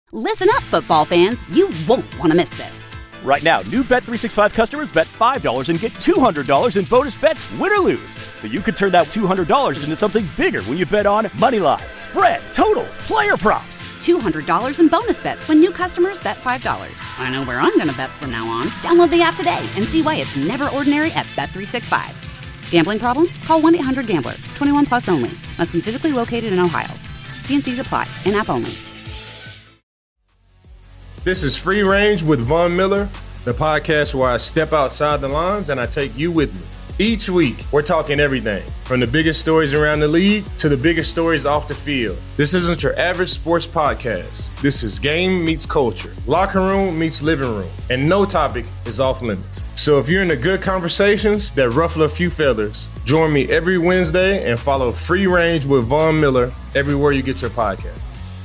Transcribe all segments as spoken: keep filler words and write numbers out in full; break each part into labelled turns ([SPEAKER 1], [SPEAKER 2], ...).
[SPEAKER 1] Listen up, football fans. You won't want to miss this.
[SPEAKER 2] Right now, new Bet three sixty-five customers bet five dollars and get two hundred dollars in bonus bets, win or lose. So you could turn that two hundred dollars into something bigger when you bet on money line, spread, totals, player props.
[SPEAKER 1] two hundred dollars in bonus bets when new customers bet five dollars. I know where I'm going to bet from now on. Download the app today and see why it's never ordinary at Bet three sixty-five. Gambling problem? Call one eight hundred gambler. twenty-one plus only. Must be physically located in Ohio. T and C's apply. In-app only.
[SPEAKER 3] This is Free Range with Von Miller, the podcast where I step outside the lines and I take you with me. Each week, we're talking everything, from the biggest stories around the league to the biggest stories off the field. This isn't your average sports podcast. This is game meets culture, locker room meets living room, and no topic is off limits. So if you're into good conversations that ruffle a few feathers, join me every Wednesday and follow Free Range with Von Miller everywhere you get your podcast.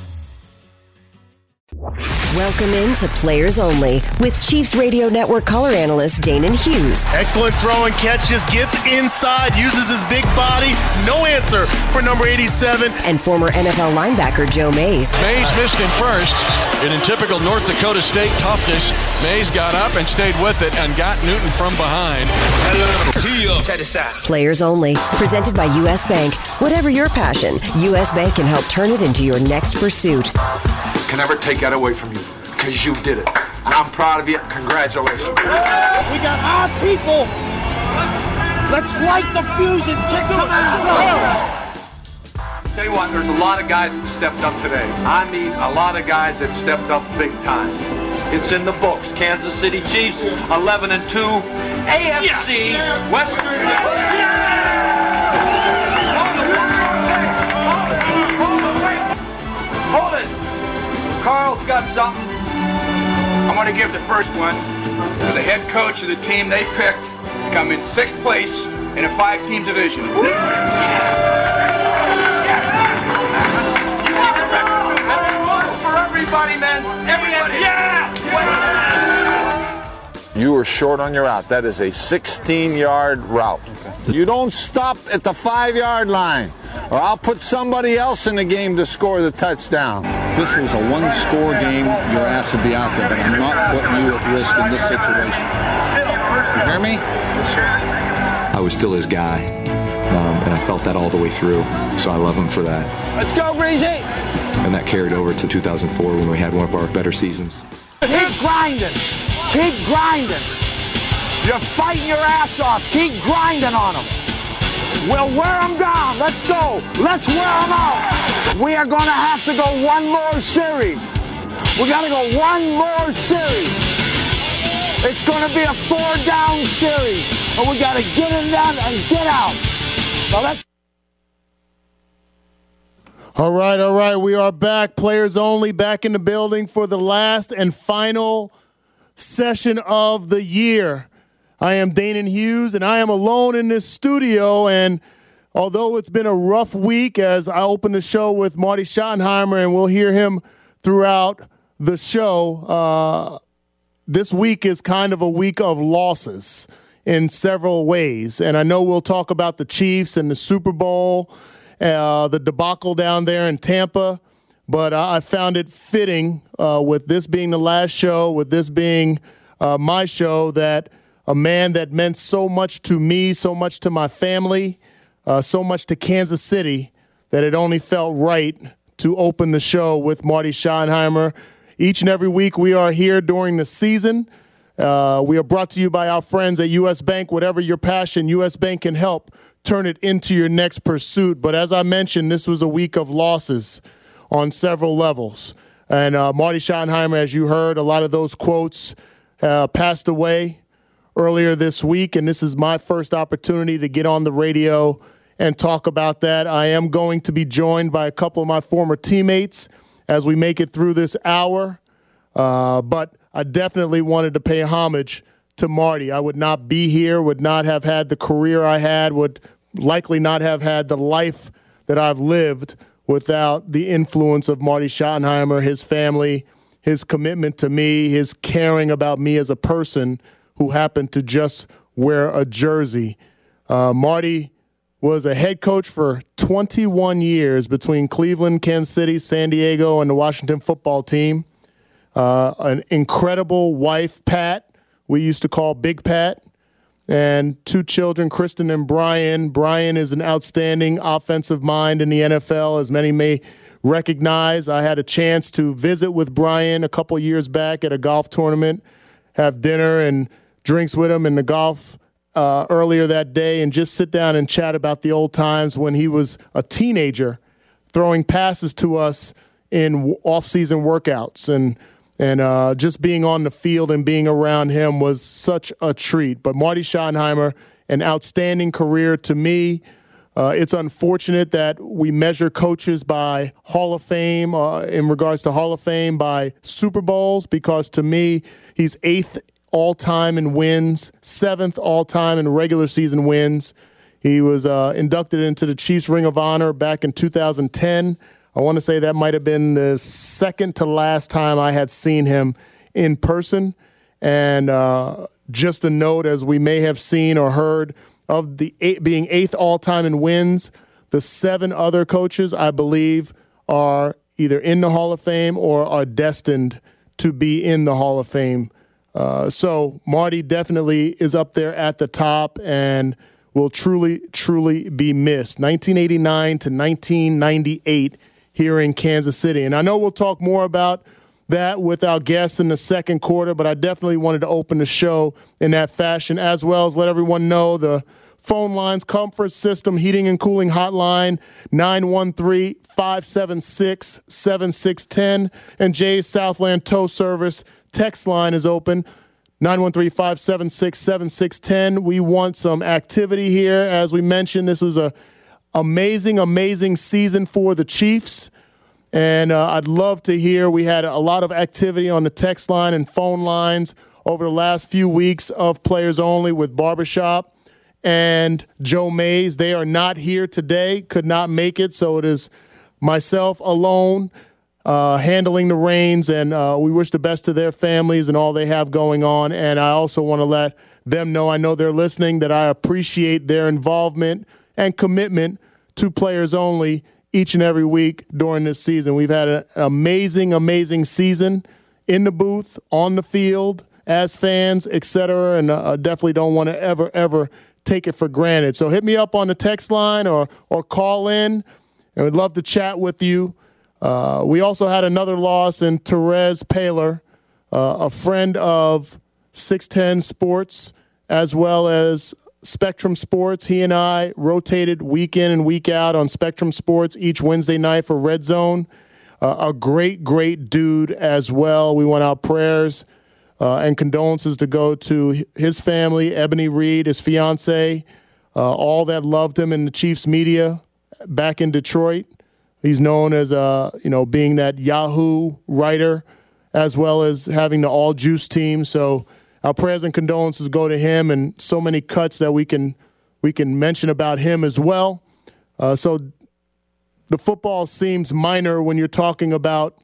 [SPEAKER 4] Welcome into Players Only with Chiefs Radio Network color analyst Danon Hughes.
[SPEAKER 5] Excellent throw and catch, just gets inside, uses his big body. No answer for number eighty-seven.
[SPEAKER 4] And former N F L linebacker Joe Mays.
[SPEAKER 6] Mays missed him first. And in typical North Dakota State toughness, Mays got up and stayed with it and got Newton from behind.
[SPEAKER 4] Check this out. Players Only, presented by U S Bank. Whatever your passion, U S Bank can help turn it into your next pursuit.
[SPEAKER 7] Can never take that away from you, because you did it. And I'm proud of you. Congratulations.
[SPEAKER 8] We got our people. Let's light the fuse and kick some ass.
[SPEAKER 7] Tell you what, there's a lot of guys that stepped up today. I mean, a lot of guys that stepped up big time. It's in the books. Kansas City Chiefs, eleven and two. A F C, yeah. Western. Yeah. Hold it. Carl's got something. I want to give the first one to the head coach of the team they picked to come in sixth place in a five-team division. For everybody, man. Everybody. Yeah!
[SPEAKER 9] You were short on your route. That is a sixteen-yard route. Okay. You don't stop at the five-yard line, or I'll put somebody else in the game to score the touchdown.
[SPEAKER 10] If this was a one-score game, your ass would be out there, but I'm not putting you at risk in this situation. You hear me?
[SPEAKER 11] I was still his guy, um, and I felt that all the way through, so I love him for that.
[SPEAKER 8] Let's go, Breezy!
[SPEAKER 11] And that carried over to two thousand four when we had one of our better seasons.
[SPEAKER 8] Keep grinding. Keep grinding. You're fighting your ass off. Keep grinding on them. We'll wear them down. Let's go. Let's wear them out. We are going to have to go one more series. We got to go one more series. It's going to be a four-down series, and we got to get it down and get out. So that's.
[SPEAKER 3] All right, all right. We are back. Players Only, back in the building for the last and final session of the year. I am Danon Hughes, and I am alone in this studio. And although it's been a rough week, as I open the show with Marty Schottenheimer, and we'll hear him throughout the show, uh, this week is kind of a week of losses in several ways. And I know we'll talk about the Chiefs and the Super Bowl, uh, the debacle down there in Tampa. But I found it fitting, uh, with this being the last show, with this being uh, my show, that a man that meant so much to me, so much to my family, uh, so much to Kansas City, that it only felt right to open the show with Marty Schottenheimer. Each and every week we are here during the season. Uh, we are brought to you by our friends at U S Bank. Whatever your passion, U S Bank can help turn it into your next pursuit. But as I mentioned, this was a week of losses on several levels. And uh, Marty Schottenheimer, as you heard, a lot of those quotes uh, passed away earlier this week, and this is my first opportunity to get on the radio and talk about that. I am going to be joined by a couple of my former teammates as we make it through this hour, uh, but I definitely wanted to pay homage to Marty. I would not be here, would not have had the career I had, would likely not have had the life that I've lived without the influence of Marty Schottenheimer, his family, his commitment to me, his caring about me as a person who happened to just wear a jersey. Uh, Marty was a head coach for twenty-one years between Cleveland, Kansas City, San Diego, and the Washington football team. uh, an incredible wife, Pat, we used to call Big Pat, and two children, Kristen and Brian. Brian is an outstanding offensive mind in the N F L, as many may recognize. I had a chance to visit with Brian a couple years back at a golf tournament, have dinner and drinks with him in the golf uh, earlier that day, and just sit down and chat about the old times when he was a teenager throwing passes to us in off-season workouts. And And uh, just being on the field and being around him was such a treat. But Marty Schottenheimer, an outstanding career to me. Uh, it's unfortunate that we measure coaches by Hall of Fame, uh, in regards to Hall of Fame, by Super Bowls, because to me, he's eighth all-time in wins, seventh all-time in regular season wins. He was uh, inducted into the Chiefs Ring of Honor back in two thousand ten. I want to say that might have been the second to last time I had seen him in person. And uh, just a note, as we may have seen or heard, of the eight, being eighth all-time in wins, the seven other coaches, I believe, are either in the Hall of Fame or are destined to be in the Hall of Fame. Uh, so Marty definitely is up there at the top and will truly, truly be missed. nineteen eighty-nine to nineteen ninety-eight here in Kansas City. And I know we'll talk more about that with our guests in the second quarter, but I definitely wanted to open the show in that fashion, as well as let everyone know the phone lines, Comfort System Heating and Cooling Hotline, nine one three, five seven six, seven six one zero, and Jay's Southland Tow Service text line is open, nine one three, five seven six, seven six one zero. We want some activity here. As we mentioned, this was a amazing, amazing season for the Chiefs. And uh, I'd love to hear. We had a lot of activity on the text line and phone lines over the last few weeks of Players Only with Barbershop and Joe Mays. They are not here today, could not make it, so it is myself alone uh, handling the reins, and uh, we wish the best to their families and all they have going on. And I also want to let them know, I know they're listening, that I appreciate their involvement and commitment to Players Only each and every week during this season. We've had an amazing, amazing season in the booth, on the field, as fans, et cetera, and I uh, definitely don't want to ever, ever take it for granted. So hit me up on the text line or or call in, and we'd love to chat with you. Uh, we also had another loss in Therese Paylor, uh, a friend of six ten Sports, as well as Spectrum Sports. He and I rotated week in and week out on Spectrum Sports each Wednesday night for Red Zone. Uh, a great, great dude as well. We want our prayers uh, and condolences to go to his family, Ebony Reed, his fiance, uh, all that loved him in the Chiefs media back in Detroit. He's known as, uh, you know, being that Yahoo writer, as well as having the All Juice team. So our prayers and condolences go to him, and so many cuts that we can we can mention about him as well. Uh, so the football seems minor when you're talking about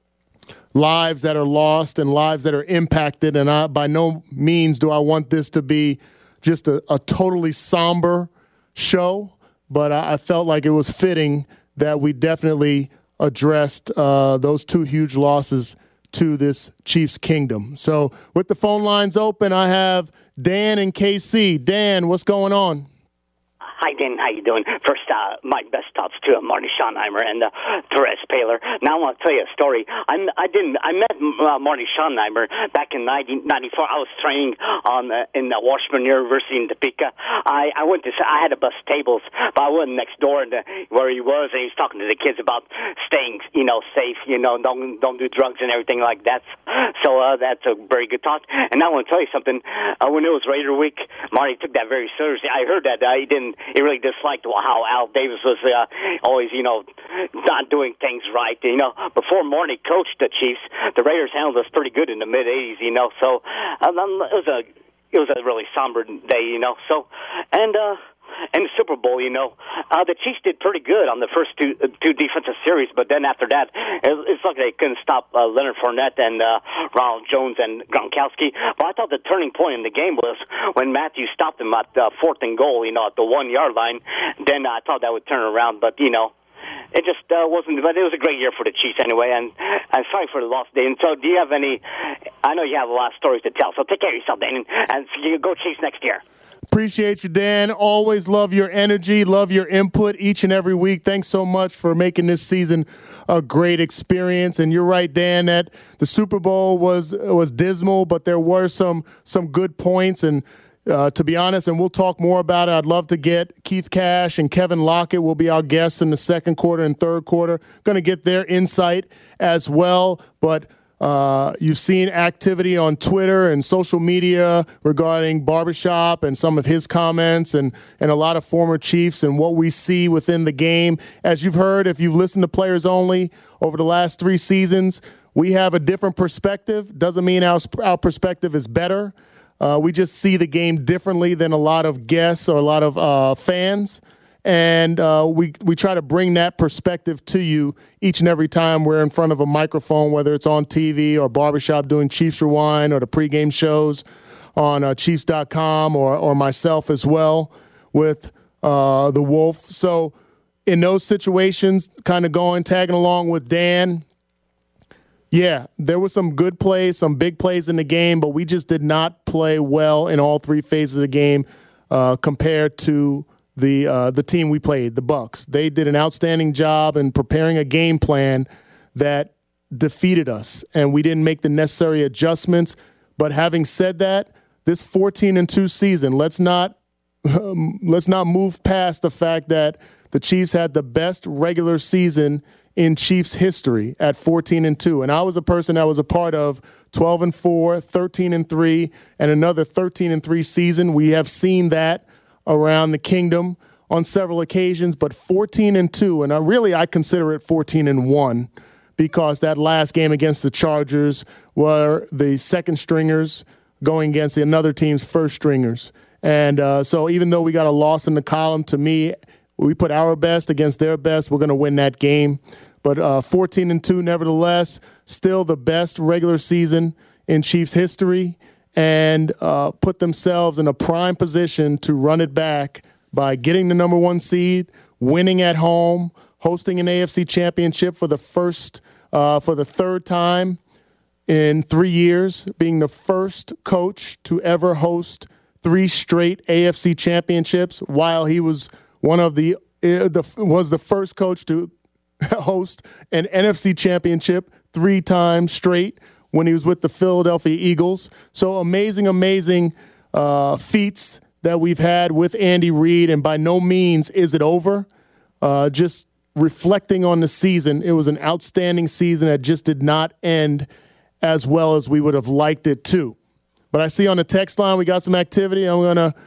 [SPEAKER 3] lives that are lost and lives that are impacted, and I, by no means do I want this to be just a, a totally somber show, but I, I felt like it was fitting that we definitely addressed uh, those two huge losses to this Chiefs kingdom. So with the phone lines open, I have Dan and K C. Dan, what's going on?
[SPEAKER 12] Hi, Dan. How you doing? First, uh, my best thoughts to uh, Marty Schottenheimer and uh, Therese Paylor. Now I want to tell you a story. I'm, I didn't. I met uh, Marty Schottenheimer back in nineteen ninety-four. I was training on uh, in uh, Washburn University in Topeka. I, I went to. I had to bus tables, but I went next door to where he was, and he was talking to the kids about staying, you know, safe. You know, don't don't do drugs and everything like that. So uh, that's a very good thought. And now I want to tell you something. Uh, when it was Raider Week, Marty took that very seriously. I heard that uh, he didn't. He really disliked how Al Davis was uh, always, you know, not doing things right. You know, before Marty coached the Chiefs, the Raiders handled us pretty good in the mid eighties. You know, so um, it was a it was a really somber day. You know, so and. uh And the Super Bowl, you know, uh, the Chiefs did pretty good on the first two uh, two defensive series, but then after that, it, it's like they couldn't stop uh, Leonard Fournette and uh, Ronald Jones and Gronkowski. But I thought the turning point in the game was when Matthew stopped him at uh, fourth and goal, you know, at the one-yard line. Then I thought that would turn around, but, you know, it just uh, wasn't. But it was a great year for the Chiefs anyway. And I'm sorry for the loss, Dane. So, do you have any? I know you have a lot of stories to tell. So, take care of yourself, Dane, and you go Chiefs next year.
[SPEAKER 3] Appreciate you, Dan. Always love your energy, love your input each and every week. Thanks so much for making this season a great experience. And you're right, Dan, that the Super Bowl was was dismal, but there were some some good points. And uh, to be honest, and we'll talk more about it, I'd love to get Keith Cash and Kevin Lockett will be our guests in the second quarter and third quarter. Going to get their insight as well. But Uh, you've seen activity on Twitter and social media regarding Barbershop and some of his comments and, and a lot of former Chiefs and what we see within the game. As you've heard, if you've listened to Players Only over the last three seasons, we have a different perspective. Doesn't mean our, our perspective is better. Uh, we just see the game differently than a lot of guests or a lot of uh, fans. And uh, we we try to bring that perspective to you each and every time we're in front of a microphone, whether it's on T V or Barbershop doing Chiefs Rewind or the pregame shows on uh, Chiefs dot com or, or myself as well with uh, the Wolf. So in those situations, kind of going, tagging along with Dan, yeah, there were some good plays, some big plays in the game, but we just did not play well in all three phases of the game uh, compared to the uh, the team we played, the Bucs. They did an outstanding job in preparing a game plan that defeated us, and we didn't make the necessary adjustments. But having said that, this fourteen and two season, let's not um, let's not move past the fact that the Chiefs had the best regular season in Chiefs history at fourteen and two. And I was a person that was a part of twelve and four, thirteen and three, and another thirteen and three season. We have seen that around the kingdom on several occasions, but fourteen and two, and I really I consider it fourteen and one because that last game against the Chargers were the second stringers going against another team's first stringers. And uh, so even though we got a loss in the column, to me, we put our best against their best, we're going to win that game. But uh, fourteen and two, nevertheless, still the best regular season in Chiefs history, and uh, put themselves in a prime position to run it back by getting the number one seed, winning at home, hosting an A F C championship for the first, uh, for the third time in three years, being the first coach to ever host three straight A F C championships, while he was one of the, uh, the was the first coach to host an N F C championship three times straight when he was with the Philadelphia Eagles. So amazing, amazing uh, feats that we've had with Andy Reid, and by no means is it over. Uh, just reflecting on the season, it was an outstanding season that just did not end as well as we would have liked it to. But I see on the text line we got some activity. I'm going to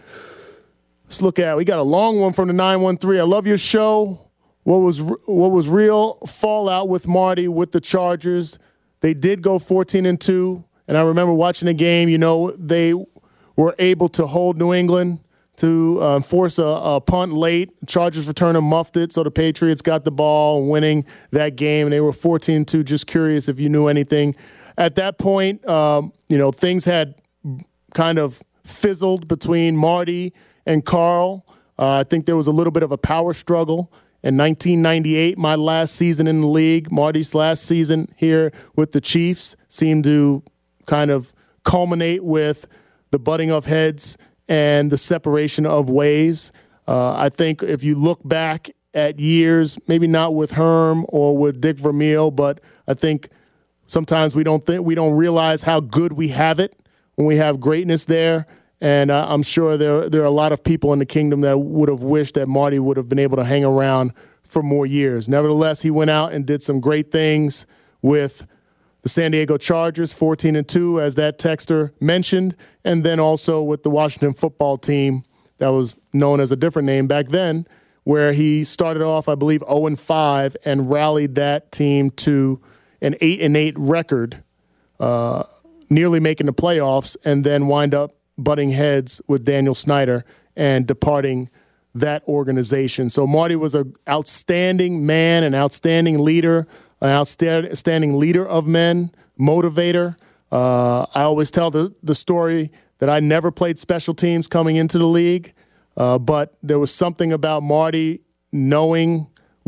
[SPEAKER 3] let's look at it. We got a long one from the nine one three. I love your show. What was what was real fallout with Marty with the Chargers? They did go fourteen and two, and I remember watching the game. You know, they were able to hold New England to uh, force a, a punt late. Chargers returner muffed it, so the Patriots got the ball, winning that game. And they were fourteen and two. Just curious if you knew anything. At that point, um, you know, things had kind of fizzled between Marty and Carl. Uh, I think there was a little bit of a power struggle. In nineteen ninety-eight, my last season in the league, Marty's last season here with the Chiefs, seemed to kind of culminate with the butting of heads and the separation of ways. Uh, I think if you look back at years, maybe not with Herm or with Dick Vermeil, but I think sometimes we don't think we don't realize how good we have it when we have greatness there. And uh, I'm sure there there are a lot of people in the kingdom that would have wished that Marty would have been able to hang around for more years. Nevertheless, he went out and did some great things with the San Diego Chargers, fourteen and two, as that texter mentioned, and then also with the Washington football team that was known as a different name back then, where he started off, I believe, oh and five and rallied that team to an eight and eight record, uh, nearly making the playoffs, and then wind up butting heads with Daniel Snyder and departing that organization. So Marty was an outstanding man, an outstanding leader, an outstanding leader of men, motivator. Uh, I always tell the, the story that I never played special teams coming into the league, uh, but there was something about Marty knowing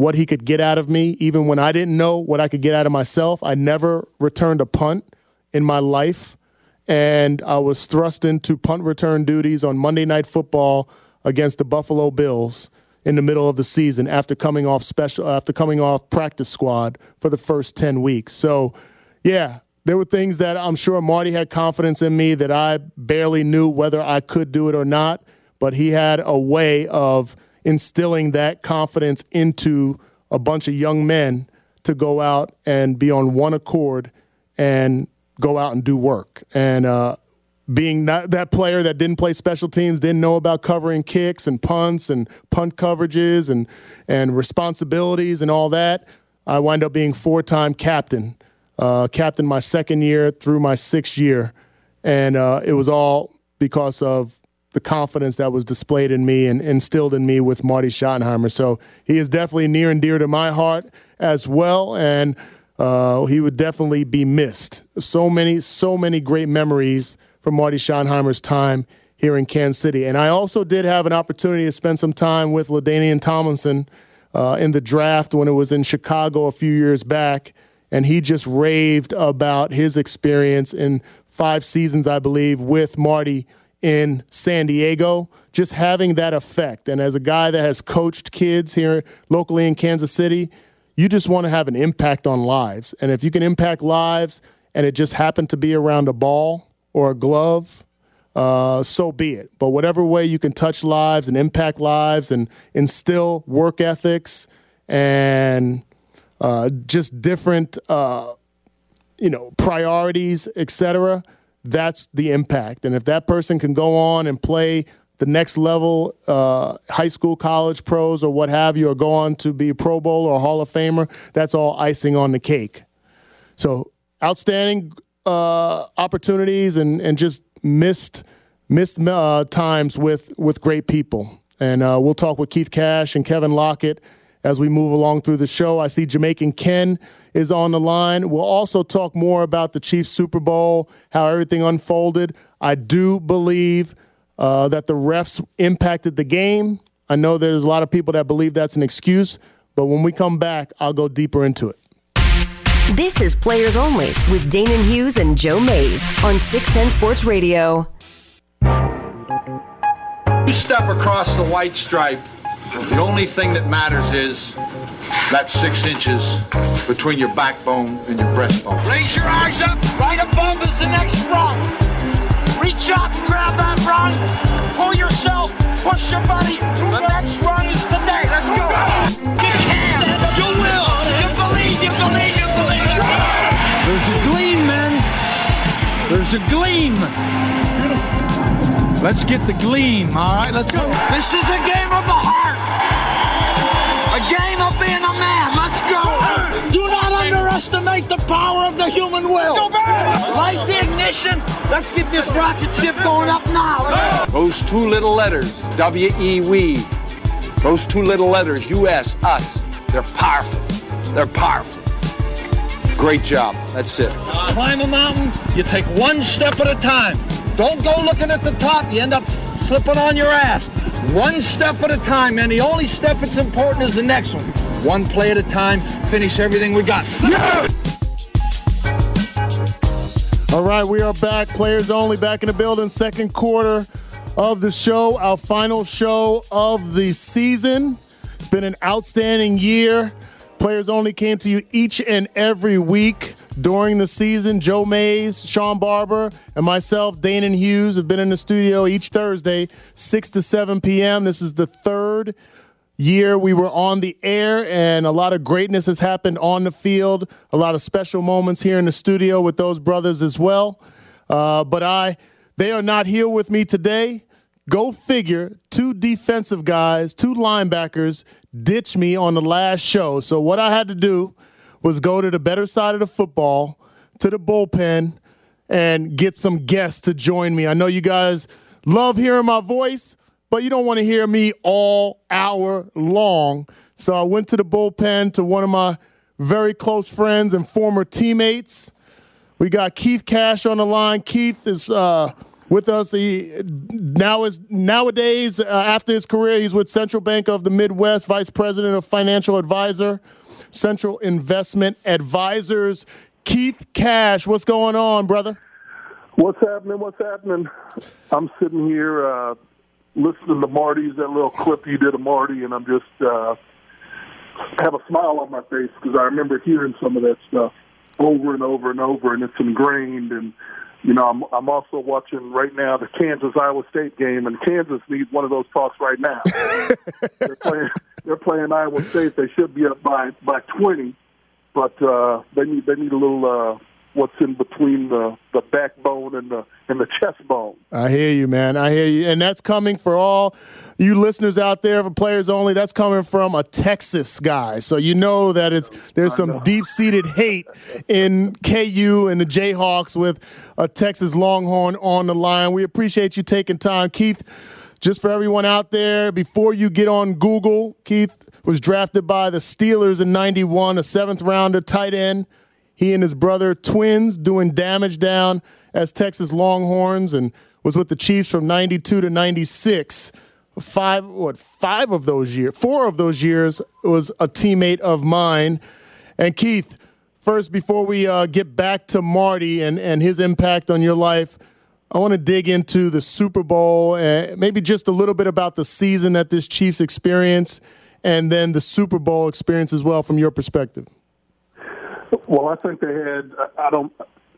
[SPEAKER 3] what he could get out of me, even when I didn't know what I could get out of myself. I never returned a punt in my life, and I was thrust into punt return duties on Monday Night Football against the Buffalo Bills in the middle of the season after coming off special after coming off practice squad for the first ten weeks. So, yeah, there were things that I'm sure Marty had confidence in me that I barely knew whether I could do it or not, but he had a way of instilling that confidence into a bunch of young men to go out and be on one accord and go out and do work. And uh, being not that player that didn't play special teams, didn't know about covering kicks and punts and punt coverages and, and responsibilities and all that, I wind up being four-time captain. Uh, captain my second year through my sixth year. And uh, it was all because of the confidence that was displayed in me and instilled in me with Marty Schottenheimer. So he is definitely near and dear to my heart as well, and uh, he would definitely be missed. So many, so many great memories from Marty Schottenheimer's time here in Kansas City. And I also did have an opportunity to spend some time with LaDainian Tomlinson uh, in the draft when it was in Chicago a few years back, and he just raved about his experience in five seasons, I believe, with Marty in San Diego, just having that effect. And as a guy that has coached kids here locally in Kansas City, you just want to have an impact on lives. And if you can impact lives and it just happened to be around a ball or a glove, uh, so be it. But whatever way you can touch lives and impact lives and instill work ethics and uh, just different, uh, you know, priorities, et cetera, that's the impact. And if that person can go on and play the next level, uh, high school, college, pros, or what have you, or go on to be a Pro Bowl or a Hall of Famer, that's all icing on the cake. So outstanding uh, opportunities and, and just missed missed uh, times with, with great people. And uh, we'll talk with Keith Cash and Kevin Lockett as we move along through the show. I see Jamaican Ken is on the line. We'll also talk more about the Chiefs Super Bowl, how everything unfolded. I do believe uh, that the refs impacted the game. I know there's a lot of people that believe that's an excuse, but when we come back, I'll go deeper into it.
[SPEAKER 4] This is Players Only with Danon Hughes and Joe Mays on six ten Sports Radio.
[SPEAKER 10] You step across the white stripe, the only thing that matters is that six inches between your backbone and your breastbone.
[SPEAKER 8] Raise your eyes up. Right above is the next rung. Reach out and grab that rung. Pull yourself. Push your body. The next rung is today. Let's go. You can. You will. You believe. You believe. You believe.
[SPEAKER 13] There's a gleam, man. There's a gleam. Let's get the gleam. All right, let's go.
[SPEAKER 8] This is a game of the heart. A game of being a man. Let's go. Do not underestimate the power of the human will. Light the ignition. Let's get this rocket ship going up now.
[SPEAKER 10] Those two little letters, W E we, those two little letters, U S, us, they're powerful. They're powerful. Great job. That's it.
[SPEAKER 8] Climb a mountain, you take one step at a time. Don't go looking at the top. You end up slipping on your ass. One step at a time, and the only step that's important is the next one. One play at a time, finish everything we got. Yeah!
[SPEAKER 3] All right, we are back. Players Only back in the building. Second quarter of the show, our final show of the season. It's been an outstanding year. Players Only came to you each and every week during the season. Joe Mays, Sean Barber, and myself, Danon Hughes, have been in the studio each Thursday, six to seven p.m. This is the third year we were on the air, and a lot of greatness has happened on the field, a lot of special moments here in the studio with those brothers as well. Uh, but I, they are not here with me today. Go figure, two defensive guys, two linebackers ditched me on the last show. So what I had to do was go to the better side of the football, to the bullpen, and get some guests to join me. I know you guys love hearing my voice, but you don't want to hear me all hour long. So I went to the bullpen to one of my very close friends and former teammates. We got Keith Cash on the line. Keith is uh, with us. He now is nowadays uh, after his career, he's with Central Bank of the Midwest, Vice President of Financial Advisor, Central Investment Advisors. Keith Cash, what's going on, brother?
[SPEAKER 14] What's happening? What's happening? I'm sitting here uh, listening to Marty's, that little clip you did of Marty, and I'm just uh, have a smile on my face because I remember hearing some of that stuff over and over and over, and it's ingrained. And, you know, I'm, I'm also watching right now the Kansas-Iowa State game, and Kansas needs one of those talks right now. they're, playing, they're playing Iowa State. They should be up by, by twenty. But uh, they need they need a little uh, what's in between the, the backbone and the and the chest bone.
[SPEAKER 3] I hear you, man. I hear you, and that's coming for all you listeners out there for Players Only. That's coming from a Texas guy, so you know that it's there's some deep-seated hate in K U and the Jayhawks with a Texas Longhorn on the line. We appreciate you taking time, Keith. Just for everyone out there, before you get on Google, Keith was drafted by the Steelers in ninety-one, a seventh-rounder tight end. He and his brother, twins, doing damage down as Texas Longhorns, and was with the Chiefs from ninety-two to ninety-six. Five, what, five of those years, four of those years was a teammate of mine. And Keith, first, before we uh, get back to Marty and, and his impact on your life, I want to dig into the Super Bowl and maybe just a little bit about the season that this Chiefs experienced, and then the Super Bowl experience as well from your perspective.
[SPEAKER 14] Well, I think they had, I don't,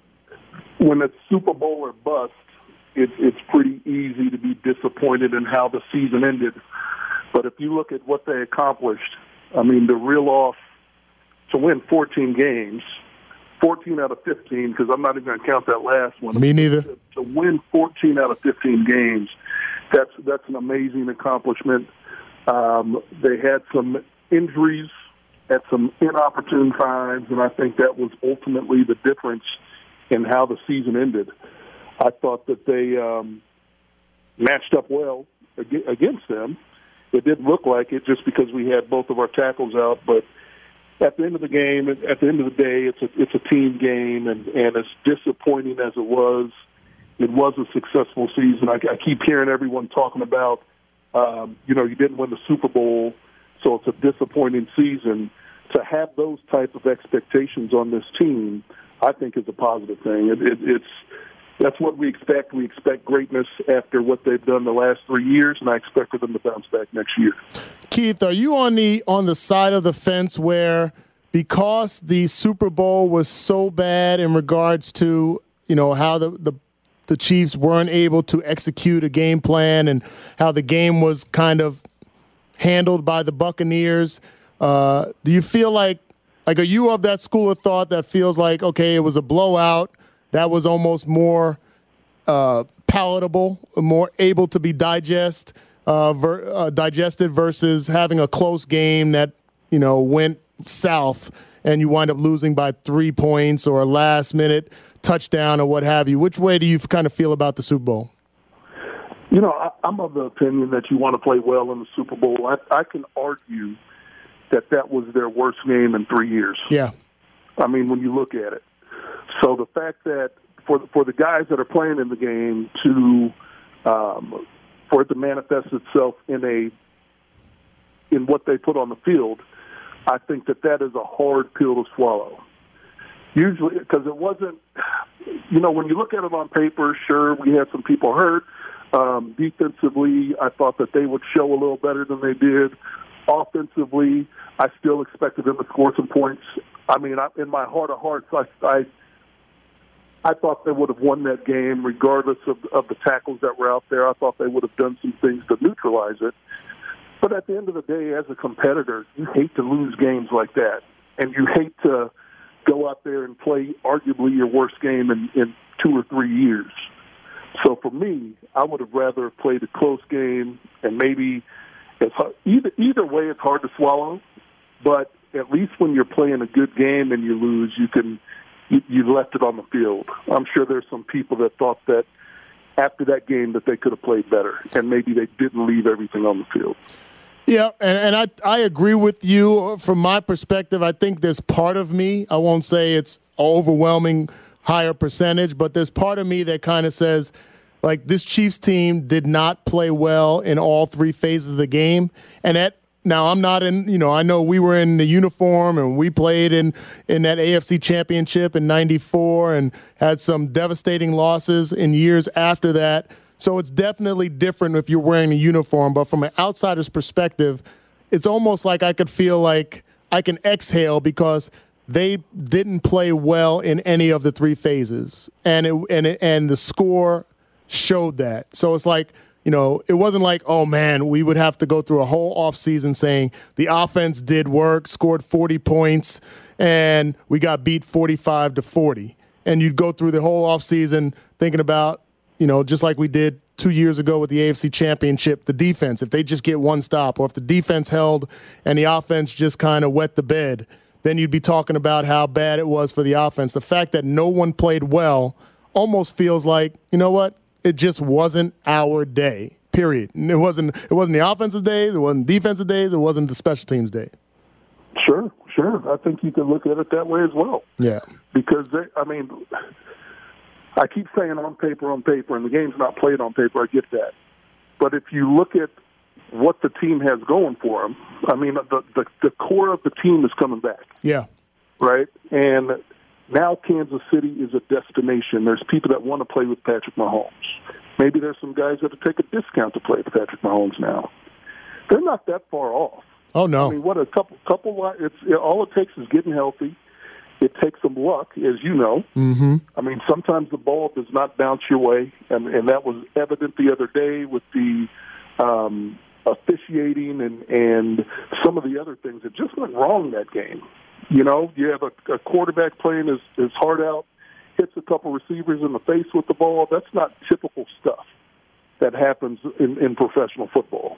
[SPEAKER 14] when it's Super Bowl or bust, it, it's pretty easy to be disappointed in how the season ended. But if you look at what they accomplished, I mean, to reel off, to win fourteen games, fourteen out of fifteen, because I'm not even going to count that last one.
[SPEAKER 3] Me neither.
[SPEAKER 14] To, to win fourteen out of fifteen games, that's that's an amazing accomplishment. Um, they had some injuries at some inopportune times, and I think that was ultimately the difference in how the season ended. I thought that they um, matched up well ag- against them. It didn't look like it just because we had both of our tackles out, but at the end of the game, at the end of the day, it's a it's a team game, and, and as disappointing as it was, it was a successful season. I, I keep hearing everyone talking about, um, you know, you didn't win the Super Bowl, so it's a disappointing season. To have those type of expectations on this team, I think is a positive thing. It, it, it's that's what we expect. We expect greatness after what they've done the last three years, and I expect for them to bounce back next year.
[SPEAKER 3] Keith, are you on the on the side of the fence where, because the Super Bowl was so bad in regards to, you know, how the, the the Chiefs weren't able to execute a game plan and how the game was kind of handled by the Buccaneers, uh, do you feel like, like, are you of that school of thought that feels like, okay, it was a blowout, that was almost more uh, palatable, more able to be digest, uh, ver- uh, digested versus having a close game that, you know, went south and you wind up losing by three points or a last-minute touchdown or what have you? Which way do you kind of feel about the Super Bowl?
[SPEAKER 14] You know, I, I'm of the opinion that you want to play well in the Super Bowl. I, I can argue that that was their worst game in three years.
[SPEAKER 3] Yeah.
[SPEAKER 14] I mean, when you look at it. So the fact that for for the guys that are playing in the game to um, for it to manifest itself in a in what they put on the field, I think that that is a hard pill to swallow. Usually, because it wasn't, you know, when you look at it on paper, sure, we had some people hurt. Um, defensively, I thought that they would show a little better than they did. Offensively, I still expected them to score some points. I mean, I, in my heart of hearts, I, I I thought they would have won that game regardless of, of the tackles that were out there. I thought they would have done some things to neutralize it. But at the end of the day, as a competitor, you hate to lose games like that. And you hate to go out there and play arguably your worst game in, in two or three years. So for me, I would have rather played a close game, and maybe it's hard, either either way it's hard to swallow. But at least when you're playing a good game and you lose, you can you, you left it on the field. I'm sure there's some people that thought that after that game that they could have played better, and maybe they didn't leave everything on the field.
[SPEAKER 3] Yeah, and, and I, I agree with you. From my perspective, I think there's part of me, I won't say it's overwhelming higher percentage, but there's part of me that kind of says, like this Chiefs team did not play well in all three phases of the game. And at now I'm not in, you know, I know we were in the uniform and we played in, in that A F C championship in ninety-four and had some devastating losses in years after that. So it's definitely different if you're wearing a uniform. But from an outsider's perspective, it's almost like I could feel like I can exhale because they didn't play well in any of the three phases. And it, and it, and the score showed that. So it's like, you know, it wasn't like, oh, man, we would have to go through a whole offseason saying the offense did work, scored forty points, and we got beat forty-five to forty. And you'd go through the whole offseason thinking about, you know, just like we did two years ago with the A F C Championship, the defense, if they just get one stop, or if the defense held and the offense just kind of wet the bed, then you'd be talking about how bad it was for the offense. The fact that no one played well almost feels like, you know what? It just wasn't our day, period. And it wasn't it wasn't the offensive days, it wasn't defensive days, it wasn't the special teams day.
[SPEAKER 14] Sure, sure. I think you can look at it that way as well.
[SPEAKER 3] Yeah.
[SPEAKER 14] Because, they, I mean, I keep saying on paper, on paper, and the game's not played on paper, I get that. But if you look at what the team has going for them, I mean, the, the, the core of the team is coming back.
[SPEAKER 3] Yeah.
[SPEAKER 14] Right? And now Kansas City is a destination. There's people that want to play with Patrick Mahomes. Maybe there's some guys that take a discount to play with Patrick Mahomes now. They're not that far off.
[SPEAKER 3] Oh, no.
[SPEAKER 14] I mean, what a couple, couple it's it, all it takes is getting healthy. It takes some luck, as you know.
[SPEAKER 3] Mm-hmm.
[SPEAKER 14] I mean, sometimes the ball does not bounce your way, and, and that was evident the other day with the um, officiating and, and some of the other things that just went wrong that game. You know, you have a, a quarterback playing his, his heart out, hits a couple receivers in the face with the ball. That's not typical stuff that happens in, in professional football.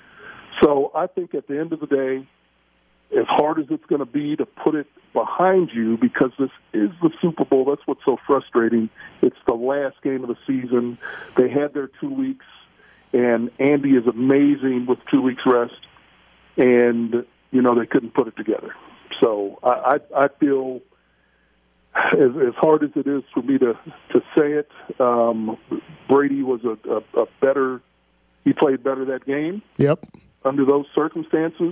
[SPEAKER 14] So I think at the end of the day, as hard as it's going to be to put it behind you, because this is the Super Bowl, that's what's so frustrating. It's the last game of the season. They had their two weeks, and Andy is amazing with two weeks rest, and, you know, they couldn't put it together. So I, I, I feel, as, as hard as it is for me to, to say it, um, Brady was a, a, a better, he played better that game.
[SPEAKER 3] Yep.
[SPEAKER 14] Under those circumstances.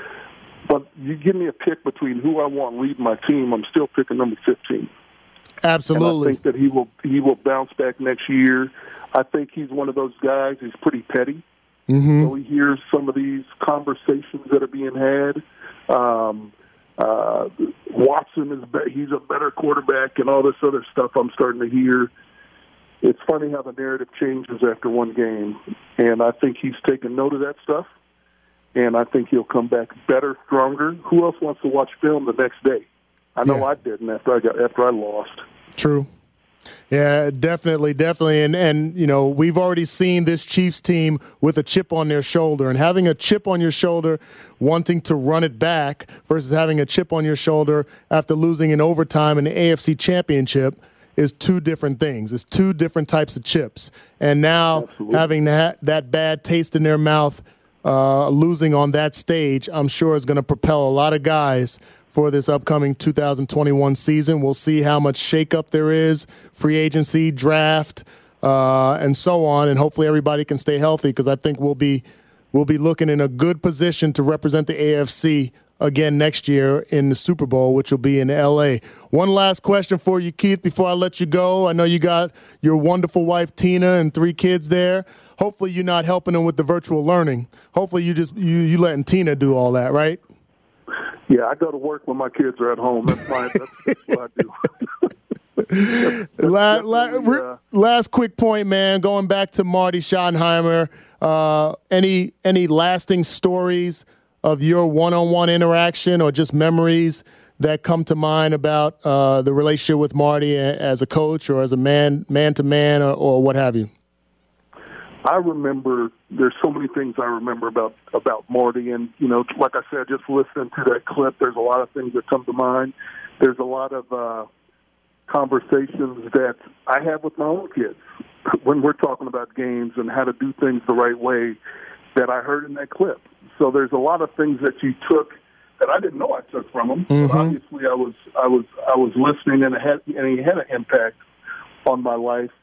[SPEAKER 14] But you give me a pick between who I want leading my team, I'm still picking number fifteen.
[SPEAKER 3] Absolutely.
[SPEAKER 14] And I think that he will he will bounce back next year. I think he's one of those guys, he's pretty petty.
[SPEAKER 3] Mm-hmm.
[SPEAKER 14] So he hears some of these conversations that are being had. Um, uh, Watson is be- he's a better quarterback and all this other stuff I'm starting to hear. It's funny how the narrative changes after one game, and I think he's taken note of that stuff, and I think he'll come back better, stronger. Who else wants to watch film the next day? I know yeah. I didn't after I got after I lost.
[SPEAKER 3] True. Yeah, definitely, definitely. And, and, you know, we've already seen this Chiefs team with a chip on their shoulder. And having a chip on your shoulder, wanting to run it back, versus having a chip on your shoulder after losing in overtime in the A F C Championship is two different things. It's two different types of chips. And now Absolutely. having that, that bad taste in their mouth, uh, losing on that stage, I'm sure is going to propel a lot of guys for this upcoming two thousand twenty-one season. We'll see how much shakeup there is, free agency, draft, uh, and so on. And hopefully everybody can stay healthy, because I think we'll be we'll be looking in a good position to represent the A F C again next year in the Super Bowl, which will be in L A. One last question for you, Keith, before I let you go. I know you got your wonderful wife, Tina, and three kids there. Hopefully you're not helping them with the virtual learning. Hopefully you just you you letting Tina do all that, right?
[SPEAKER 14] Yeah, I go to work when my kids are at home. That's fine. That's, that's what I do. that's, that's
[SPEAKER 3] la, la, uh, last quick point, man. Going back to Marty Schottenheimer, uh, any any lasting stories of your one-on-one interaction or just memories that come to mind about uh, the relationship with Marty as a coach or as a man, man-to-man or, or what have you?
[SPEAKER 14] I remember, there's so many things I remember about, about Marty. And, you know, like I said, just listening to that clip, there's a lot of things that come to mind. There's a lot of uh, conversations that I have with my own kids when we're talking about games and how to do things the right way that I heard in that clip. So there's a lot of things that you took that I didn't know I took from him. Mm-hmm. But obviously I was, I was, I was listening, and it had, and he had an impact on my life.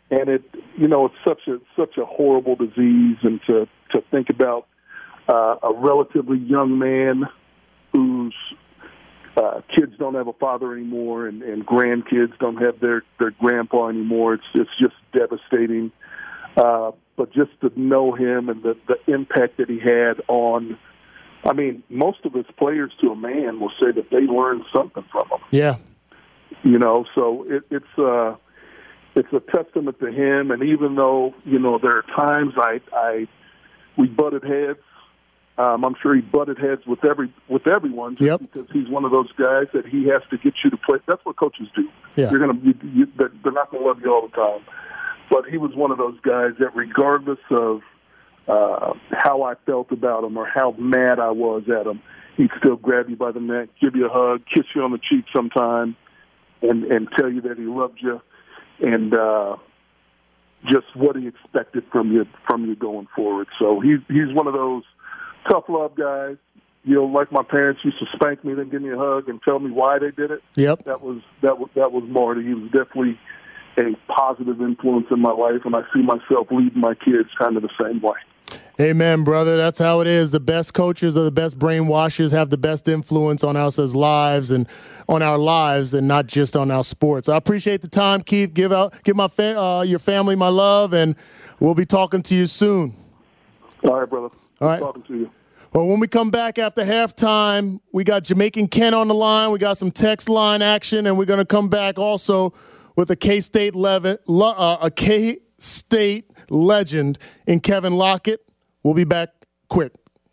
[SPEAKER 14] and it, you know, it's such a such a horrible disease, and to to think about uh, a relatively young man whose uh, kids don't have a father anymore, and, and grandkids don't have their their grandpa anymore. It's it's just devastating. Uh, but just to know him and the, the impact that he had on, I mean, most of his players to a man will say that they learned something from him.
[SPEAKER 3] Yeah.
[SPEAKER 14] You know, so it, it's uh, it's a testament to him. And even though, you know, there are times I, I we butted heads, um, I'm sure he butted heads with every with everyone just
[SPEAKER 3] yep.
[SPEAKER 14] because he's one of those guys that he has to get you to play. That's what coaches do.
[SPEAKER 3] Yeah.
[SPEAKER 14] You're gonna, you, you, they're not going to love you all the time. But he was one of those guys that regardless of uh, how I felt about him or how mad I was at him, he'd still grab you by the neck, give you a hug, kiss you on the cheek sometime, and, and tell you that he loved you, and uh, just what he expected from you from you going forward. So he's he's one of those tough love guys. You know, like my parents used to spank me, then give me a hug and tell me why they did it.
[SPEAKER 3] Yep.
[SPEAKER 14] That was that was that was Marty. He was definitely a positive influence in my life, and I see myself leading my kids kind of the same way.
[SPEAKER 3] Amen, brother. That's how it is. The best coaches are the best brainwashers, have the best influence on us as lives and on our lives, and not just on our sports. I appreciate the time, Keith. Give out, give my fa- uh, your family my love, and we'll be talking to you soon.
[SPEAKER 14] All right, brother.
[SPEAKER 3] All right.
[SPEAKER 14] Good talking to you.
[SPEAKER 3] Well, when we come back after halftime, we got Jamaican Ken on the line. We got some text line action, and we're going to come back also with a K-State le- uh, a K-State legend in Kevin Lockett. We'll be back quick.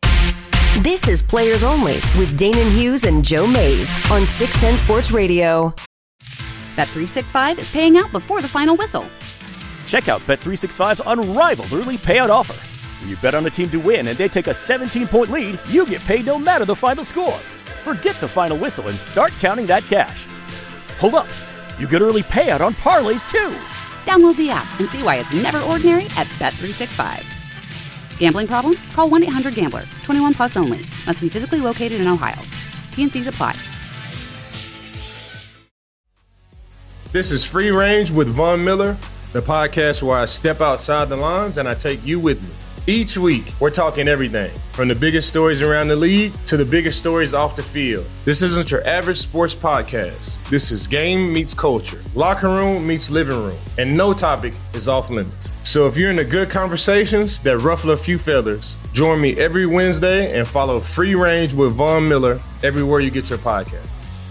[SPEAKER 4] This is Players Only with Danon Hughes and Joe Mays on six ten Sports Radio.
[SPEAKER 1] Bet three sixty-five is paying out before the final whistle.
[SPEAKER 2] Check out Bet three sixty-five's unrivaled early payout offer. When you bet on a team to win and they take a seventeen-point lead, you get paid no matter the final score. Forget the final whistle and start counting that cash. Hold up. You get early payout on parlays, too.
[SPEAKER 1] Download the app and see why it's never ordinary at Bet three sixty-five. Gambling problem? Call one eight hundred gambler. twenty-one plus only. Must be physically located in Ohio. T and C's apply.
[SPEAKER 15] This is Free Range with Von Miller, the podcast where I step outside the lines and I take you with me. Each week, we're talking everything, from the biggest stories around the league to the biggest stories off the field. This isn't your average sports podcast. This is game meets culture, locker room meets living room, and no topic is off limits. So if you're into good conversations that ruffle a few feathers, join me every Wednesday and follow Free Range with Von Miller everywhere you get your podcast.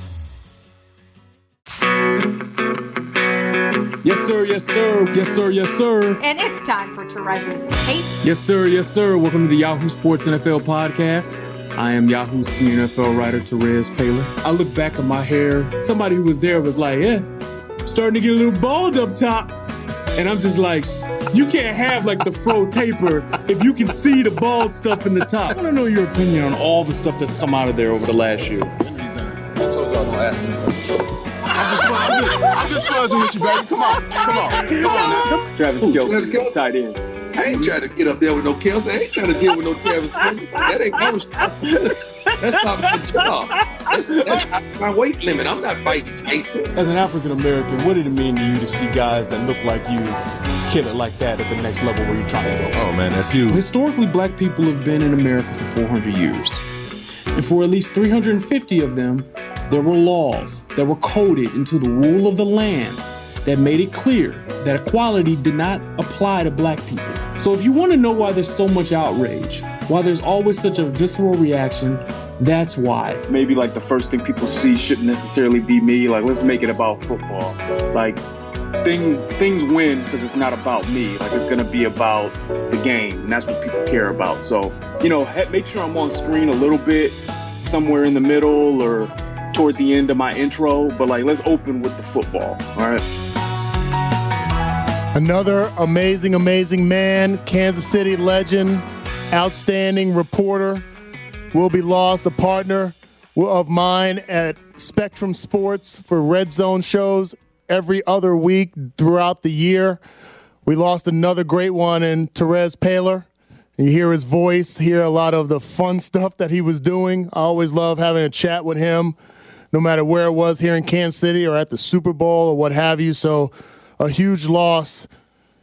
[SPEAKER 16] Yes, sir. Yes, sir. Yes, sir. Yes, sir.
[SPEAKER 17] And it's time for Terez's Tape.
[SPEAKER 16] Yes, sir. Yes, sir. Welcome to the Yahoo Sports N F L podcast. I am Yahoo senior N F L writer Terez Paylor. I look back at my hair. Somebody who was there was like, yeah, starting to get a little bald up top. And I'm just like, you can't have like the fro taper if you can see the bald stuff in the top. I want to know your opinion on all the stuff that's come out of there over the last year.
[SPEAKER 18] I told y'all to ask me. I'm just, I'm just fuzzing with you, baby. Come on, come on, come on now.
[SPEAKER 16] Travis Kelce, tight end.
[SPEAKER 18] I ain't trying to get up there with no Kelce. I ain't trying to deal with no Travis Kelce. That ain't my responsibility. That's not my job. That's, that's my weight limit. I'm not fighting Tyson.
[SPEAKER 16] As an African American, what did it mean to you to see guys that look like you kill it like that at the next level where you're trying to go?
[SPEAKER 19] Oh man, that's huge.
[SPEAKER 16] Historically, black people have been in America for four hundred years. And for at least three hundred fifty of them, there were laws that were coded into the rule of the land that made it clear that equality did not apply to black people. So if you want to know why there's so much outrage, why there's always such a visceral reaction, that's why.
[SPEAKER 20] Maybe like the first thing people see shouldn't necessarily be me. Like, let's make it about football. Like, things things win because it's not about me. Like, it's going to be about the game, and that's what people care about. So, you know, make sure I'm on screen a little bit, somewhere in the middle or toward the end of my intro, but like, let's open with the football, all right?
[SPEAKER 3] Another amazing, amazing man, Kansas City legend, outstanding reporter, will be lost, a partner of mine at Spectrum Sports for Red Zone shows every other week throughout the year. We lost another great one in Terez Paylor. You hear his voice, hear a lot of the fun stuff that he was doing. I always love having a chat with him, no matter where it was here in Kansas City or at the Super Bowl or what have you. So a huge loss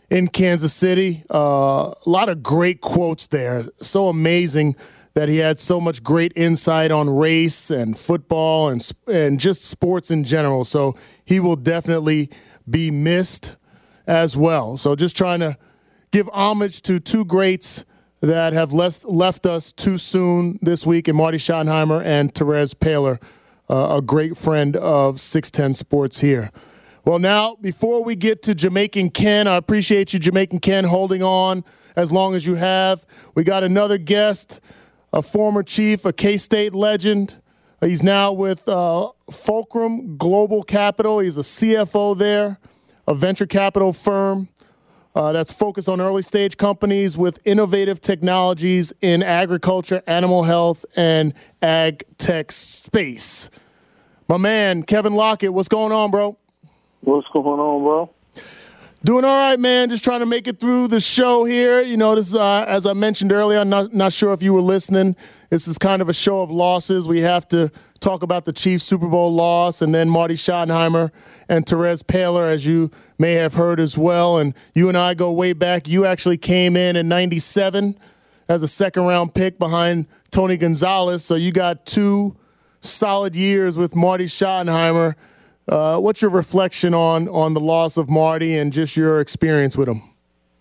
[SPEAKER 3] in Kansas City. Uh, a lot of great quotes there. So amazing that he had so much great insight on race and football and and just sports in general. So he will definitely be missed as well. So just trying to give homage to two greats that have left, left us too soon this week, in Marty Schottenheimer and Terez Paylor, uh, a great friend of six ten Sports here. Well, now, before we get to Jamaican Ken, I appreciate you, Jamaican Ken, holding on as long as you have. We got another guest, a former Chief, a K-State legend. He's now with uh, Fulcrum Global Capital. He's a C F O there, a venture capital firm uh, that's focused on early-stage companies with innovative technologies in agriculture, animal health, and ag tech space. My man, Kevin Lockett, what's going on, bro?
[SPEAKER 19] What's going on, bro?
[SPEAKER 3] Doing all right, man. Just trying to make it through the show here. You know, this is, uh, as I mentioned earlier, I'm not, not sure if you were listening. This is kind of a show of losses. We have to talk about the Chiefs Super Bowl loss, and then Marty Schottenheimer and Terez Paylor, as you may have heard as well. And you and I go way back. You actually came in in ninety-seven as a second-round pick behind Tony Gonzalez. So you got two solid years with Marty Schottenheimer. Uh, what's your reflection on on the loss of Marty and just your experience with him?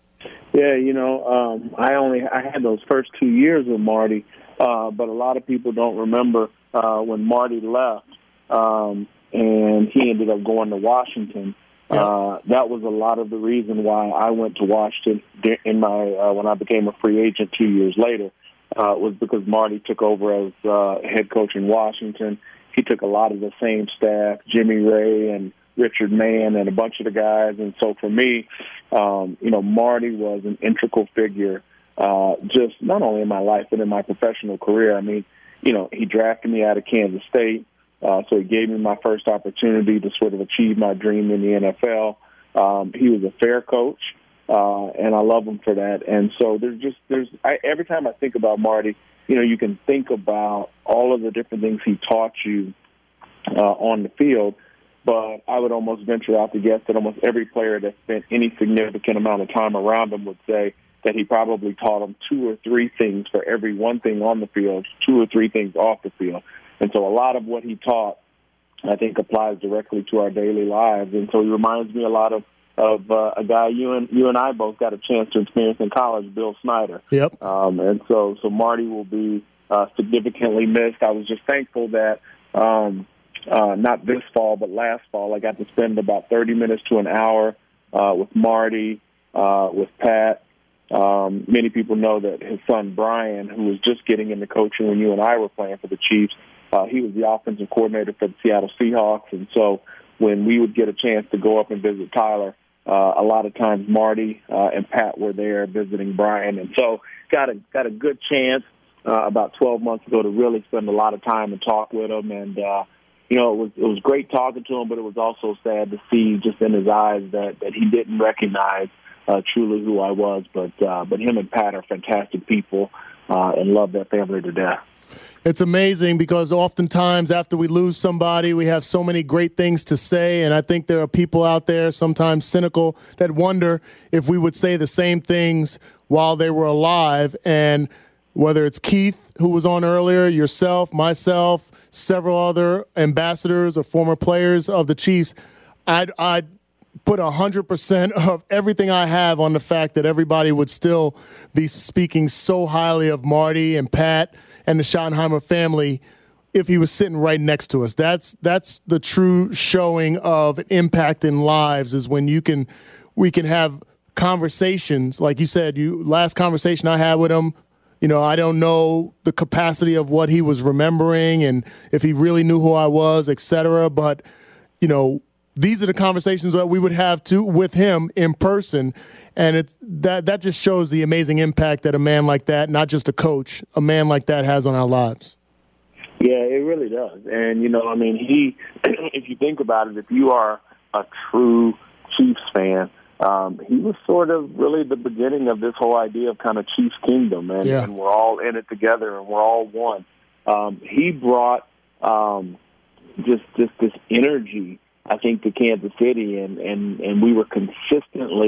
[SPEAKER 19] Yeah, you know, um, I only I had those first two years with Marty, uh, but a lot of people don't remember uh, when Marty left um, and he ended up going to Washington. Yeah. Uh, that was a lot of the reason why I went to Washington in my uh, when I became a free agent two years later. Uh, was because Marty took over as uh, head coach in Washington. He took a lot of the same staff, Jimmy Ray and Richard Mann and a bunch of the guys. And so for me, um, you know, Marty was an integral figure, uh, just not only in my life, but in my professional career. I mean, you know, he drafted me out of Kansas State, uh, so he gave me my first opportunity to sort of achieve my dream in the N F L. Um, he was a fair coach, uh, and I love him for that. And so there's just, there's, I, every time I think about Marty, you know, you can think about all of the different things he taught you uh, on the field, but I would almost venture out to guess that almost every player that spent any significant amount of time around him would say that he probably taught them two or three things for every one thing on the field, two or three things off the field. And so a lot of what he taught, I think, applies directly to our daily lives. And so he reminds me a lot of of uh, a guy you and you and I both got a chance to experience in college, Bill Snyder.
[SPEAKER 3] Yep.
[SPEAKER 19] Um, and so, so Marty will be uh, significantly missed. I was just thankful that um, uh, not this fall, but last fall, I got to spend about thirty minutes to an hour uh, with Marty, uh, with Pat. Um, many people know that his son Brian, who was just getting into coaching when you and I were playing for the Chiefs, uh, he was the offensive coordinator for the Seattle Seahawks, and so when we would get a chance to go up and visit Tyler, Uh, a lot of times Marty uh, and Pat were there visiting Brian, and so got a got a good chance uh, about twelve months ago to really spend a lot of time and talk with him. And uh, you know, it was it was great talking to him, but it was also sad to see just in his eyes that, that he didn't recognize uh, truly who I was. But uh, but him and Pat are fantastic people uh, and love their family to death.
[SPEAKER 3] It's amazing because oftentimes after we lose somebody, we have so many great things to say. And I think there are people out there, sometimes cynical, that wonder if we would say the same things while they were alive. And whether it's Keith, who was on earlier, yourself, myself, several other ambassadors or former players of the Chiefs, I'd, I'd put one hundred percent of everything I have on the fact that everybody would still be speaking so highly of Marty and Pat and the Schottenheimer family if he was sitting right next to us. That's that's the true showing of impact in lives, is when you can we can have conversations. Like you said, you last conversation I had with him, you know, I don't know the capacity of what he was remembering and if he really knew who I was, et cetera. But, you know, these are the conversations that we would have to with him in person. And it's that that just shows the amazing impact that a man like that, not just a coach, a man like that has on our lives.
[SPEAKER 19] Yeah, it really does. And, you know, I mean, he, if you think about it, if you are a true Chiefs fan, um, he was sort of really the beginning of this whole idea of kind of Chiefs Kingdom, and, yeah. and we're all in it together and we're all one. Um, he brought um, just just this energy, I think, to Kansas City, and, and, and we were consistently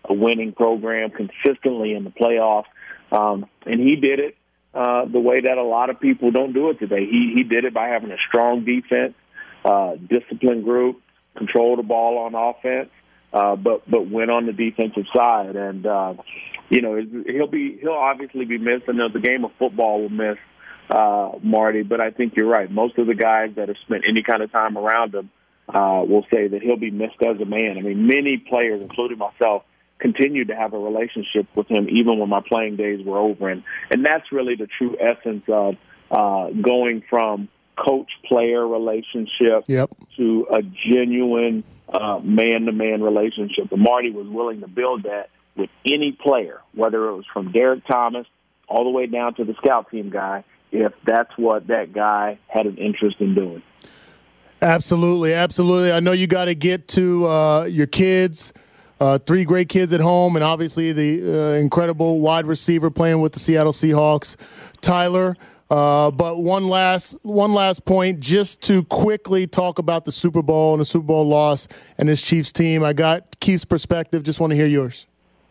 [SPEAKER 19] a winning program consistently in the playoffs. Um, and he did it uh, the way that a lot of people don't do it today. He he did it by having a strong defense, uh, disciplined group, control the ball on offense, uh, but but win on the defensive side. And uh, you know he'll be he'll obviously be missed. And the game of football will miss uh, Marty. But I think you're right. Most of the guys that have spent any kind of time around him uh, will say that he'll be missed as a man. I mean, many players, including myself, continued to have a relationship with him even when my playing days were over. And, and that's really the true essence of uh, going from coach-player relationship
[SPEAKER 3] yep.
[SPEAKER 19] to a genuine uh, man-to-man relationship. And Marty was willing to build that with any player, whether it was from Derek Thomas all the way down to the scout team guy, if that's what that guy had an interest in doing.
[SPEAKER 3] Absolutely, absolutely. I know you got to get to uh, your kids. Uh, three great kids at home, and obviously the uh, incredible wide receiver playing with the Seattle Seahawks, Tyler. Uh, but one last one last point, just to quickly talk about the Super Bowl and the Super Bowl loss and this Chiefs team. I got Keith's perspective. Just want to hear yours.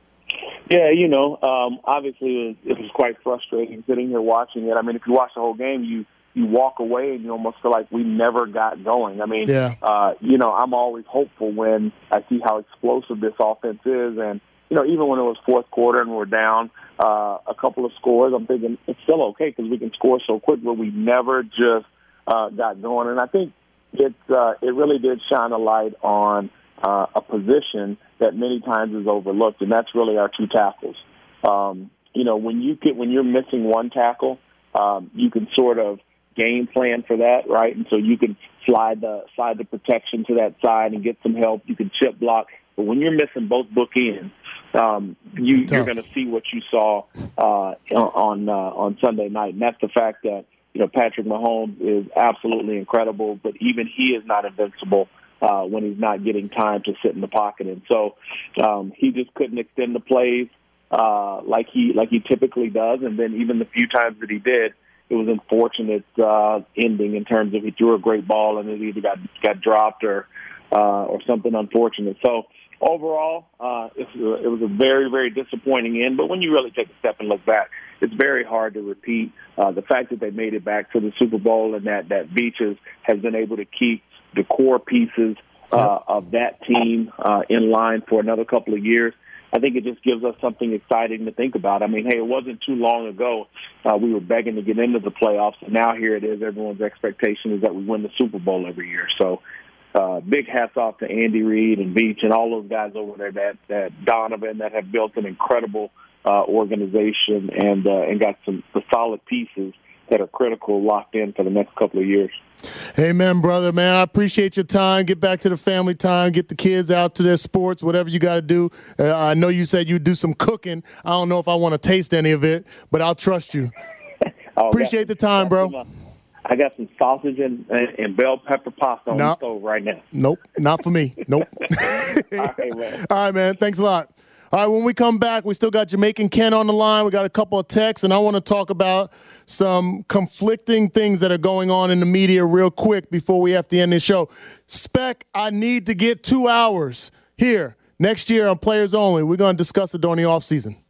[SPEAKER 19] Yeah, you know, um, obviously it was, it was quite frustrating sitting here watching it. I mean, if you watch the whole game, you you walk away and you almost feel like we never got going. I mean,
[SPEAKER 3] yeah.
[SPEAKER 19] uh, you know, I'm always hopeful when I see how explosive this offense is. And, you know, even when it was fourth quarter and we're down uh, a couple of scores, I'm thinking it's still okay because we can score so quick, but we never just uh, got going. And I think it, uh, it really did shine a light on uh, a position that many times is overlooked, and that's really our two tackles. Um, you know, when, you get, when you're missing one tackle, um, you can sort of game plan for that, right? And so you can slide the slide the protection to that side and get some help. You can chip block. But when you're missing both bookends, um, you, you're going to see what you saw uh, on uh, on Sunday night. And that's the fact that, you know, Patrick Mahomes is absolutely incredible, but even he is not invincible uh, when he's not getting time to sit in the pocket. And so um, he just couldn't extend the plays uh, like he like he typically does. And then even the few times that he did, it was an unfortunate uh, ending in terms of he threw a great ball and it either got got dropped or uh, or something unfortunate. So overall, uh, it, was a, it was a very, very disappointing end. But when you really take a step and look back, it's very hard to repeat. Uh, the fact that they made it back to the Super Bowl and that, that Beaches has been able to keep the core pieces uh, of that team uh, in line for another couple of years, I think it just gives us something exciting to think about. I mean, hey, it wasn't too long ago uh, we were begging to get into the playoffs, and now here it is. Everyone's expectation is that we win the Super Bowl every year. So uh, big hats off to Andy Reid and Beach and all those guys over there, that, that Donovan, that have built an incredible uh, organization and uh, and got some the solid pieces that are critical locked in for the next couple of years.
[SPEAKER 3] Amen, brother, man. I appreciate your time. Get back to the family time. Get the kids out to their sports, whatever you got to do. Uh, I know you said you'd do some cooking. I don't know if I want to taste any of it, but I'll trust you. oh, appreciate the time, bro.
[SPEAKER 19] Some, uh, I got some sausage and, and, and bell pepper pasta on no, the stove right now.
[SPEAKER 3] Nope, not for me. Nope.
[SPEAKER 19] All right, man.
[SPEAKER 3] All right, man. Thanks a lot. All right, when we come back, we still got Jamaican Ken on the line. We got a couple of texts, and I want to talk about some conflicting things that are going on in the media real quick before we have to end this show. Spec, I need to get two hours here next year on Players Only. We're going to discuss it during the offseason.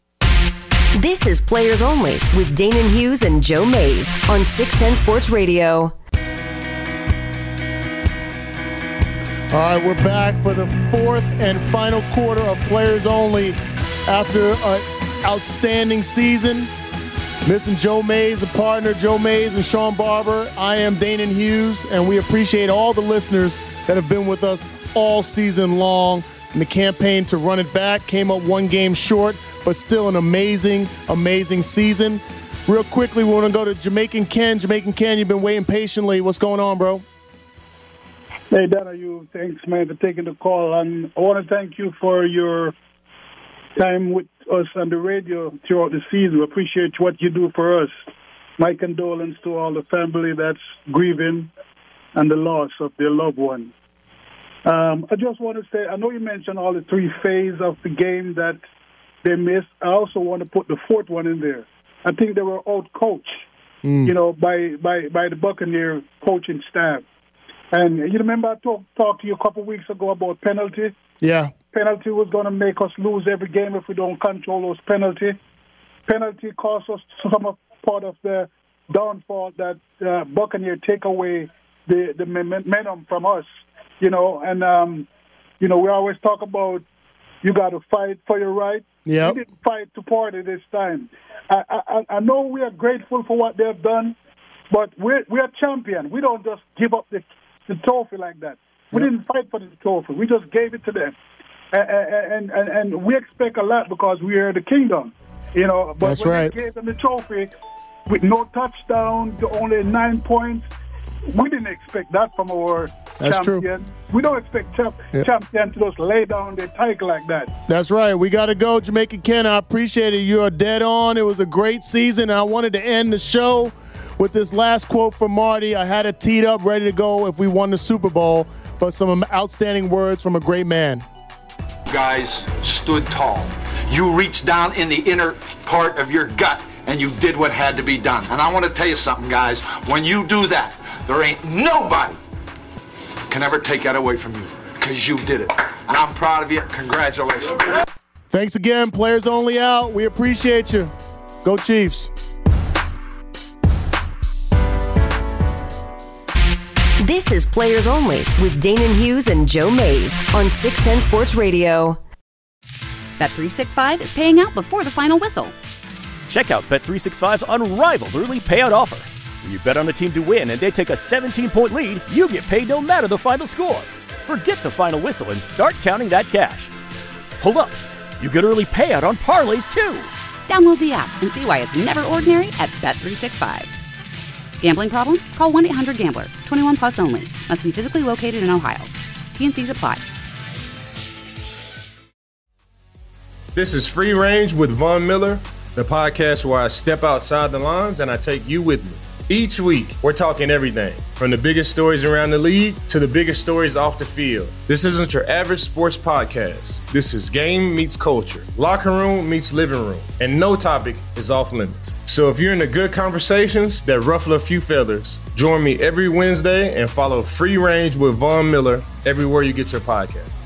[SPEAKER 4] This is Players Only with Danon Hughes and Joe Mays on six ten Sports Radio.
[SPEAKER 3] All right, we're back for the fourth and final quarter of Players Only after an outstanding season. Missing Joe Mays, the partner, Joe Mays and Sean Barber. I am Danon Hughes, and we appreciate all the listeners that have been with us all season long. And the campaign to run it back came up one game short, but still an amazing, amazing season. Real quickly, we want to go to Jamaican Ken. Jamaican Ken, you've been waiting patiently. What's going on, bro?
[SPEAKER 21] Hey, Donna, you thanks, man, for taking the call. And I want to thank you for your time with us on the radio throughout the season. We appreciate what you do for us. My condolences to all the family that's grieving and the loss of their loved one. Um, I just want to say, I know you mentioned all the three phases of the game that they missed. I also want to put the fourth one in there. I think they were out-coached, mm. you know, by, by, by the Buccaneer coaching staff. And you remember I talk, talked to you a couple of weeks ago about penalty?
[SPEAKER 3] Yeah.
[SPEAKER 21] penalty was going to make us lose every game if we don't control those penalties. Penalty cost us some of part of the downfall that uh, Buccaneer take away the, the momentum from us, you know. And, um, you know, we always talk about you got to fight for your right.
[SPEAKER 3] Yep.
[SPEAKER 21] We didn't fight to party this time. I, I, I know we are grateful for what they've done, but we're, we're champion. We don't just give up the, the trophy like that. We yep. didn't fight for the trophy. We just gave it to them. And, and, and, and we expect a lot because we are the kingdom. You know, but
[SPEAKER 3] That's
[SPEAKER 21] when
[SPEAKER 3] right.
[SPEAKER 21] they gave them the trophy with no touchdown to only nine points, we didn't expect that from our
[SPEAKER 3] That's
[SPEAKER 21] champion.
[SPEAKER 3] True.
[SPEAKER 21] We don't expect champ-
[SPEAKER 3] Yep.
[SPEAKER 21] champion to just lay down their title like that.
[SPEAKER 3] That's right. We got to go, Jamaican Ken. I appreciate it. You are dead on. It was a great season, and I wanted to end the show with this last quote from Marty. I had it teed up, ready to go if we won the Super Bowl, but some outstanding words from a great man.
[SPEAKER 10] You guys stood tall. You reached down in the inner part of your gut and you did what had to be done. And I want to tell you something, guys. When you do that, there ain't nobody can ever take that away from you because you did it. And I'm proud of you. Congratulations.
[SPEAKER 3] Thanks again. Players Only out. We appreciate you. Go Chiefs.
[SPEAKER 4] This is Players Only with Danon Hughes and Joe Mays on six ten Sports Radio.
[SPEAKER 1] Bet three sixty-five is paying out before the final whistle.
[SPEAKER 2] Check out Bet three sixty-five's unrivaled early payout offer. When you bet on the team to win and they take a seventeen-point lead, you get paid no matter the final score. Forget the final whistle and start counting that cash. Hold up. You get early payout on parlays, too.
[SPEAKER 1] Download the app and see why it's never ordinary at Bet three sixty-five. Gambling problem? Call one eight hundred gambler. twenty-one plus only. Must be physically located in Ohio. T and C's apply.
[SPEAKER 15] This is Free Range with Von Miller, the podcast where I step outside the lines and I take you with me. Each week, we're talking everything from the biggest stories around the league to the biggest stories off the field. This isn't your average sports podcast. This is game meets culture, locker room meets living room, and no topic is off limits. So if you're into good conversations that ruffle a few feathers, join me every Wednesday and follow Free Range with Von Miller everywhere you get your podcast.